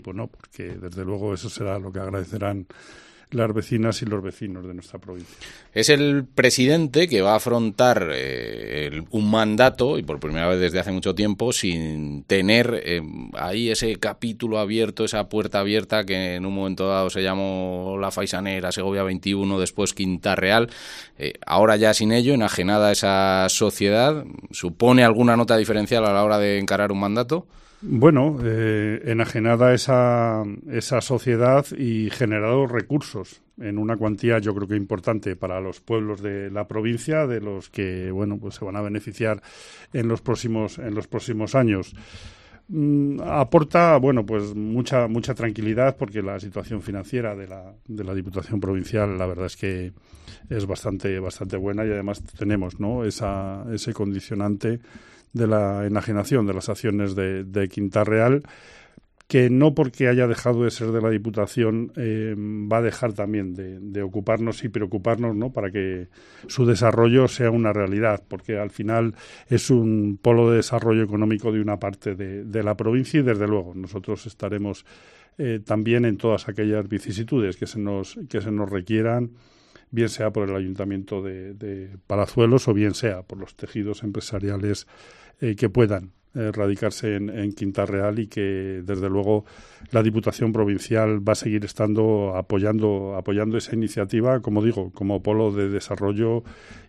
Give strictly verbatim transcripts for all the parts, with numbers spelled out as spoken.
pues no, porque desde luego eso será lo que agradecerán las vecinas y los vecinos de nuestra provincia. Es el presidente que va a afrontar eh, el, un mandato, y por primera vez desde hace mucho tiempo, sin tener eh, ahí ese capítulo abierto, esa puerta abierta que en un momento dado se llamó La Faisanera, Segovia veintiuno, después Quinta Real. Eh, ahora ya sin ello, enajenada a esa sociedad, ¿supone alguna nota diferencial a la hora de encarar un mandato? Bueno, eh, enajenada esa, esa sociedad y generado recursos en una cuantía yo creo que importante para los pueblos de la provincia, de los que bueno pues se van a beneficiar en los próximos en los próximos años. Mm, aporta bueno pues mucha mucha tranquilidad porque la situación financiera de la de la Diputación Provincial la verdad es que es bastante bastante buena y además tenemos no esa ese condicionante de la enajenación de las acciones de, de Quinta Real, que no porque haya dejado de ser de la Diputación eh, va a dejar también de, de ocuparnos y preocuparnos, ¿no?, para que su desarrollo sea una realidad, porque al final es un polo de desarrollo económico de una parte de, de la provincia y desde luego nosotros estaremos eh, también en todas aquellas vicisitudes que se nos, que se nos requieran, bien sea por el Ayuntamiento de, de Palazuelos o bien sea por los tejidos empresariales eh, que puedan eh, radicarse en, en Quinta Real y que, desde luego, la Diputación Provincial va a seguir estando apoyando apoyando esa iniciativa, como digo, como polo de desarrollo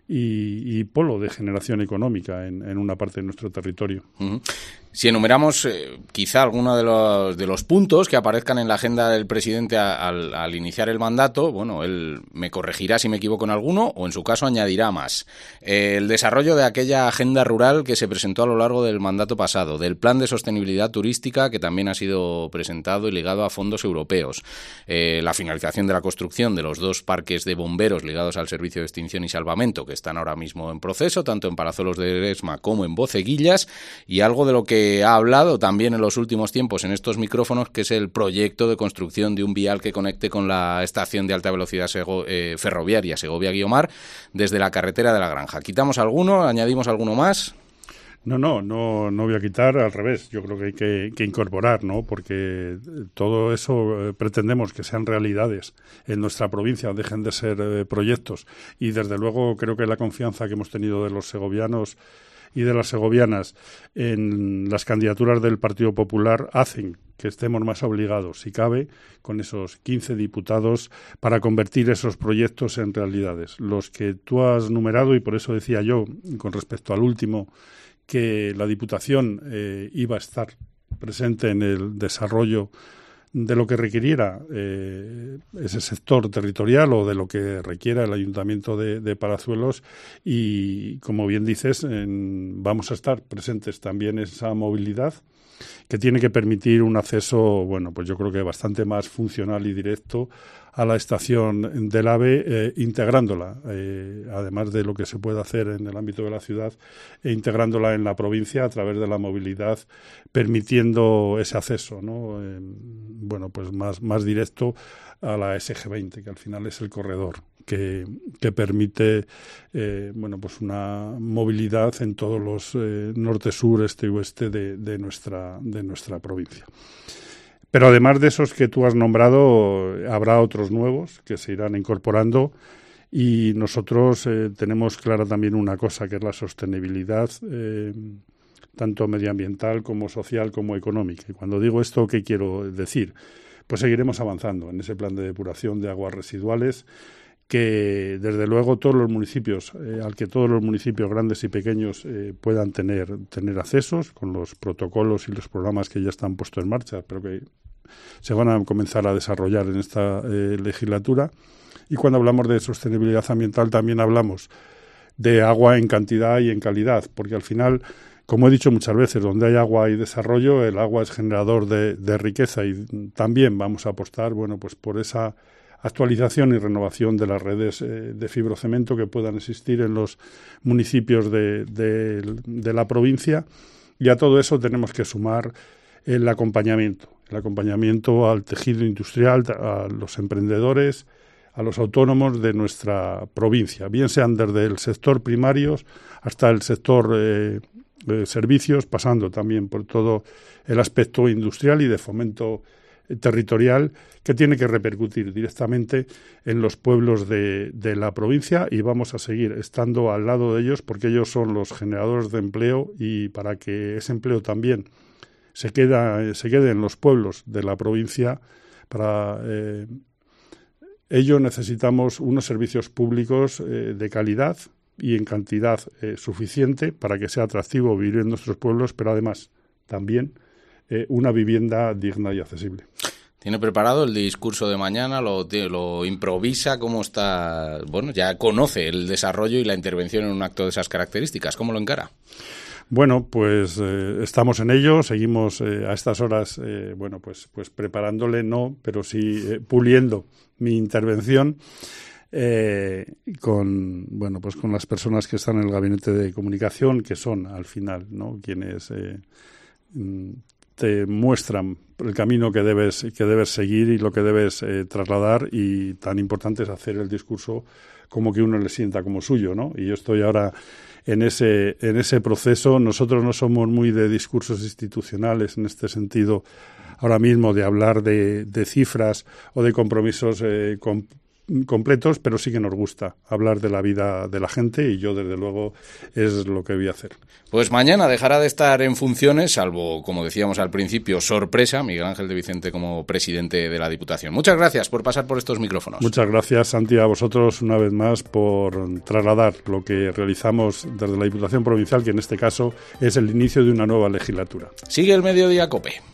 y, y polo de generación económica en, en una parte de nuestro territorio. Uh-huh. Si enumeramos eh, quizá alguno de los, de los puntos que aparezcan en la agenda del presidente a, al, al iniciar el mandato, bueno, él me corregirá si me equivoco en alguno o en su caso añadirá más. Eh, el desarrollo de aquella agenda rural que se presentó a lo largo del mandato pasado, del plan de sostenibilidad turística que también ha sido presentado y ligado a fondos europeos, eh, la finalización de la construcción de los dos parques de bomberos ligados al servicio de extinción y salvamento que están ahora mismo en proceso, tanto en Palazuelos de Ledesma como en Boceguillas, y algo de lo que ha hablado también en los últimos tiempos en estos micrófonos, que es el proyecto de construcción de un vial que conecte con la estación de alta velocidad Sego, eh, ferroviaria Segovia-Guiomar desde la carretera de la Granja. ¿Quitamos alguno? ¿Añadimos alguno más? No, no, no, no voy a quitar, al revés. Yo creo que hay que, que incorporar, ¿no? Porque todo eso eh, pretendemos que sean realidades en nuestra provincia, dejen de ser eh, proyectos. Y desde luego creo que la confianza que hemos tenido de los segovianos y de las segovianas en las candidaturas del Partido Popular hacen que estemos más obligados, si cabe, con esos quince diputados para convertir esos proyectos en realidades. Los que tú has numerado, y por eso decía yo, con respecto al último, que la Diputación eh, iba a estar presente en el desarrollo de lo que requiriera eh, ese sector territorial o de lo que requiera el Ayuntamiento de, de Palazuelos y, como bien dices, en, vamos a estar presentes también en esa movilidad que tiene que permitir un acceso, bueno, pues yo creo que bastante más funcional y directo a la estación del AVE, eh, integrándola, eh, además de lo que se puede hacer en el ámbito de la ciudad, e integrándola en la provincia a través de la movilidad, permitiendo ese acceso, ¿no? Eh, bueno, pues más, más directo a la S G veinte, que al final es el corredor que, que permite eh, bueno, pues una movilidad en todos los eh, norte, sur, este y oeste de, de nuestra de nuestra provincia. Pero además de esos que tú has nombrado, habrá otros nuevos que se irán incorporando y nosotros eh, tenemos clara también una cosa, que es la sostenibilidad eh, tanto medioambiental como social como económica. Y cuando digo esto, ¿qué quiero decir? Pues seguiremos avanzando en ese plan de depuración de aguas residuales que, desde luego, todos los municipios, eh, al que todos los municipios grandes y pequeños eh, puedan tener, tener accesos con los protocolos y los programas que ya están puestos en marcha, pero que se van a comenzar a desarrollar en esta eh, legislatura. Y cuando hablamos de sostenibilidad ambiental también hablamos de agua en cantidad y en calidad, porque al final, como he dicho muchas veces, donde hay agua hay desarrollo, el agua es generador de, de riqueza y también vamos a apostar, bueno, pues por esa actualización y renovación de las redes eh, de fibrocemento que puedan existir en los municipios de, de, de la provincia, y a todo eso tenemos que sumar el acompañamiento, el acompañamiento al tejido industrial, a los emprendedores, a los autónomos de nuestra provincia, bien sean desde el sector primario hasta el sector eh, de servicios, pasando también por todo el aspecto industrial y de fomento territorial que tiene que repercutir directamente en los pueblos de, de la provincia, y vamos a seguir estando al lado de ellos porque ellos son los generadores de empleo, y para que ese empleo también se, queda, se quede en los pueblos de la provincia, para eh, ello necesitamos unos servicios públicos eh, de calidad y en cantidad eh, suficiente para que sea atractivo vivir en nuestros pueblos, pero además también eh, una vivienda digna y accesible. ¿Tiene preparado el discurso de mañana? ¿Lo, lo improvisa? ¿Cómo está? Bueno, ya conoce el desarrollo y la intervención en un acto de esas características. ¿Cómo lo encara? Bueno, pues eh, estamos en ello, seguimos eh, a estas horas, eh, bueno, pues, pues preparándole, no, pero sí eh, puliendo mi intervención eh, con, bueno, pues con las personas que están en el gabinete de comunicación, que son al final, ¿no?, quienes eh, te muestran el camino que debes que debes seguir y lo que debes eh, trasladar, y tan importante es hacer el discurso como que uno le sienta como suyo, ¿no? Y yo estoy ahora en ese en ese proceso. Nosotros no somos muy de discursos institucionales en este sentido ahora mismo, de hablar de, de cifras o de compromisos eh, com, completos, pero sí que nos gusta hablar de la vida de la gente, y yo desde luego es lo que voy a hacer. Pues mañana dejará de estar en funciones, salvo, como decíamos al principio, sorpresa, Miguel Ángel de Vicente como presidente de la Diputación. Muchas gracias por pasar por estos micrófonos. Muchas gracias, Santi, a vosotros una vez más por trasladar lo que realizamos desde la Diputación Provincial, que en este caso es el inicio de una nueva legislatura. Sigue el Mediodía COPE.